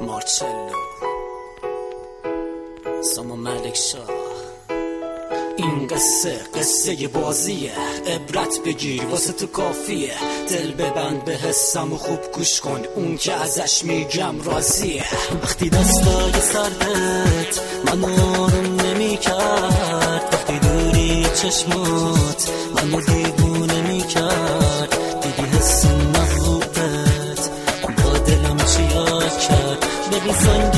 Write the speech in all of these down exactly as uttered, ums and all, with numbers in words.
مارچلو سامان ملک شاه. این قصه قصه بازیه، عبرت بگیر واسه تو کافیه. دل ببند به حسم و خوب گوش کن، اون که ازش میگم راضیه. وقتی دستای سرت منو آروم نمی کرد، وقتی دوری چشمات منو دیوونه می کرد، دیدی حس مغلوبت با دلم چیا کرد. ببین زنگ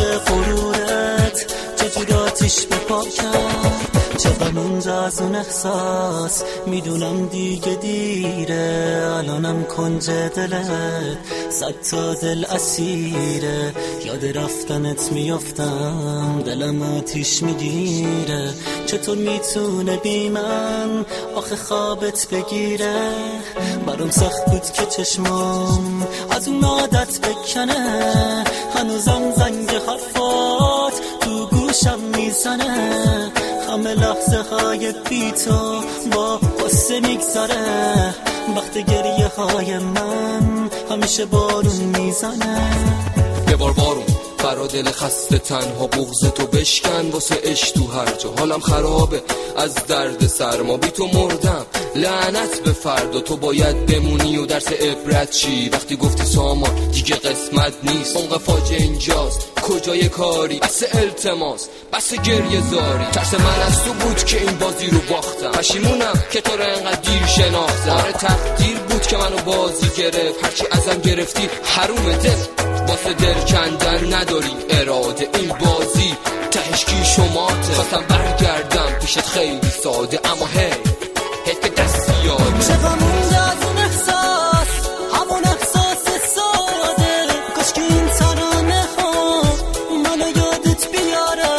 غرورت چجور آتیش به پا کرد. چقدر اونجا از اون احساس میدونم دیگه دیره. الانم کنج دلت صد تا دل اسیره. یاد رفتنت میافتم دلم آتیش میگیره. چطور میتونه بی من آخه خوابت بگیره. برام سخت بود که چشمام از اون عادت بکنه. هنوزم زنگ حرفات تو گوشم میزنه. همه لحظه های بی تو با قصه میگذره. وقت گریه های من همیشه بارون میزنه. یه بار بارون برا دل خسته تنها بغض تو بشکن واسه عشق تو هر جا. حالم خرابه از درد سرما، بی تو مردم لعنت به فردا. تو باید بمونی و درس عبرت چی؟ وقتی گفتی سامان دیگه قسمت نیست. عمق فاجعه اینجاست کجای کاری؟ بس التماس بس گریه زاری. ترس من از تو بود که این بازی رو باختم. پشیمونم که تو رو انقدر دیر شناختم. آره تقدیر بود که منو بازی گرفت. هرچی ازم گرفتی حروم دل، واسه دل کندن نداری اراده. این بازی تهش کی شماته. خواستم برگردم پیشت خیلی ساده، اما هی هی که دستی یاده. چقدر مونده از اون احساس، همون احساس ساده. کاش که این ترانه ها منو یادت بیاره.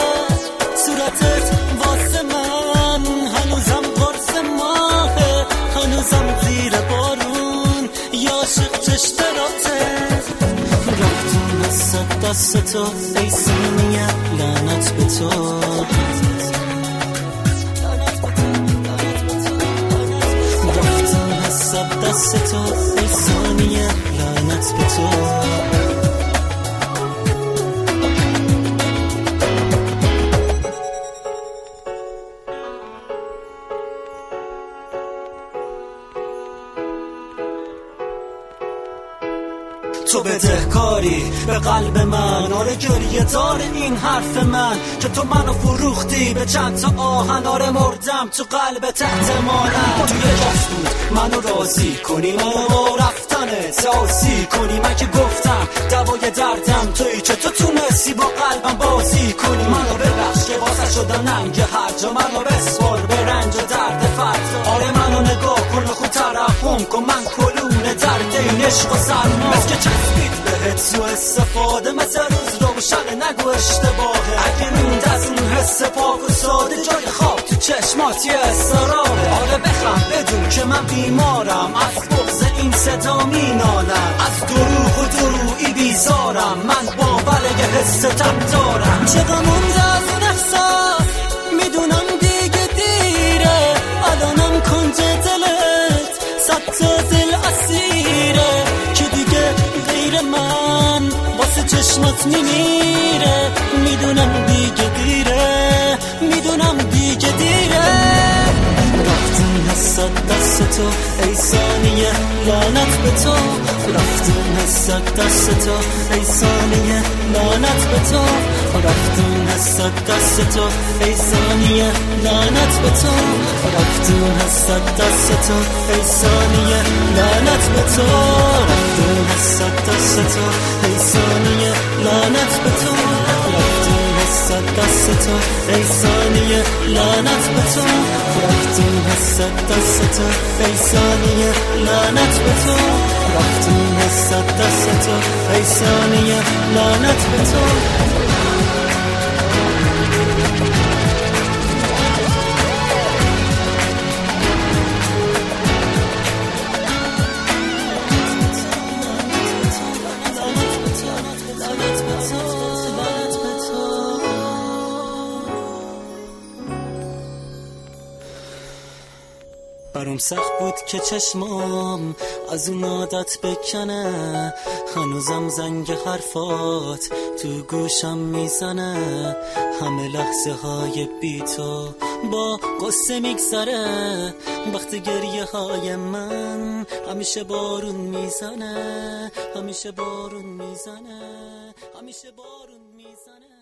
صورتت واسه من هنوزم قرص ماهه. هنوزم زیر بارون یا عاشق چشتراته. رفتون از دست تو ای ثانیه لعنت به تو. رفتون از دست تو ای ثانیه لعنت به تو. تو بدهکاری به قلب من، آره گریه دار این حرف من که تو منو فروختی به چند تا آهن. آره مردم تو قلب تحت مالم. توی دست بود منو راضی کنی، منو با رفتنت آسی کنی. من که گفتم دوای دردم تویی که تو تونستی با قلبم بازی کنی. منو ببخش که واسه شدم ننگ هر جا. منو بسپار به رنج و درد فردا. آره منو نگاه کن و خود ترحم کن. من کلون درد این عشق و سرما. بس که چسبید بهت تو استفاده، مثل روز روشن نگو اشتباهه. اگه موند از اون حس پاک و ساده جای خواب تو چشمات یه استراحه. آره بخم بدون که من بیمارم، از بغض این صدا مینالم. از دروغ و درویی بیزارم، من باور یه حس تب دارم. چقدر مونده از اون احساس میدونم دیگه دیره. الانم کنج دلت صد تا دل اسیره که دیگه غیر من واسه چشمات میمیره. میدونم دیگه دیره، میدونم دیگه دیره. رفتون از دست تو ای ثانیه لعنت به تو. رفتون از دست تو ای ثانیه لعنت به تو. رفتون از دست تو ای ثانیه لعنت به تو. رفتون از دست تو ای ثانیه لعنت به تو. رفتون از دست تو ای ثانیه لعنت به تو. رفتون از دست تو ای ثانیه لعنت به تو. رفتون از دست تو ای ثانیه لعنت به تو. رفتون از دست تو ای ثانیه لعنت به تو. برام برام سخت بود که چشمام از اون عادت بکنه، هنوزم زنگ حرفات تو گوشم میزنه، همه لحظه های بی تو با قصه میگذره، وقتی گریه های من همیشه بارون میزنه، همیشه بارون میزنه، همیشه بارون میزنه.